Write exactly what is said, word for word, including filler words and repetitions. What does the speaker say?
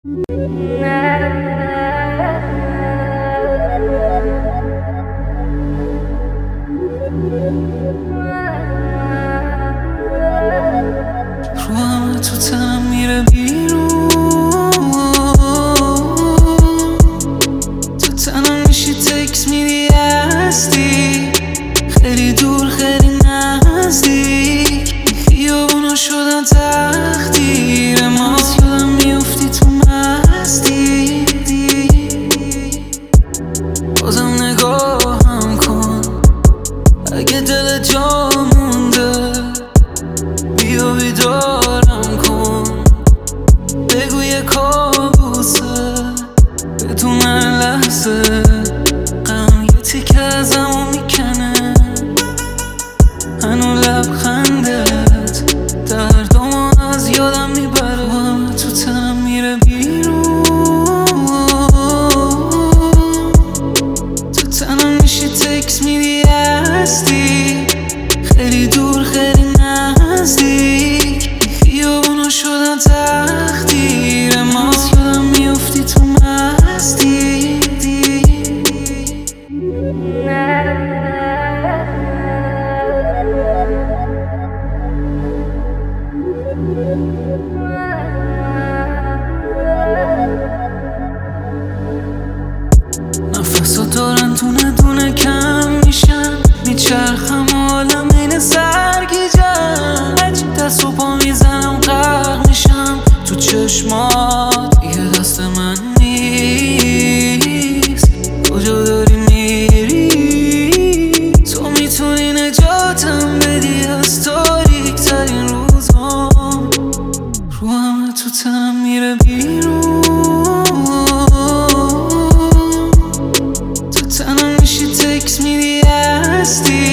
رو همه تو تنم میره بیرون، تو تنم میشی تکس میدی هستی، خیلی دور خیلی نزدیک، خیابونا شدن تقدیر ما، یادم میافتی تو مستی، بازم نگاهم کن اگه دل جا مونده، بیا بیدارم کن، بگو یه کابوسه بدون هر لحظه، غم یه تیکه ازمو میکنه، هنو لبخندت دردامو از یادم میبره، و همه تو تنم میره بیرون، تو تنم میشی تکس میدی هستی، خیلی دور خیلی نزدیک، خیابونا شدن تقدیر ما، یادم میافتی تو مستی، نفسا دارن دونه دونه کم میشن، میچرخم عالم این سرگیجم، هرچی دست و پا میزنم غرق میشم تو چشمات، دیگه دست من نیست، کجا داری میری؟ تو میتونی نجاتم بدی از تاریک ترین روزام، رو همه تو تنم میره بیرون، تنم میشی تکس میدی هستی،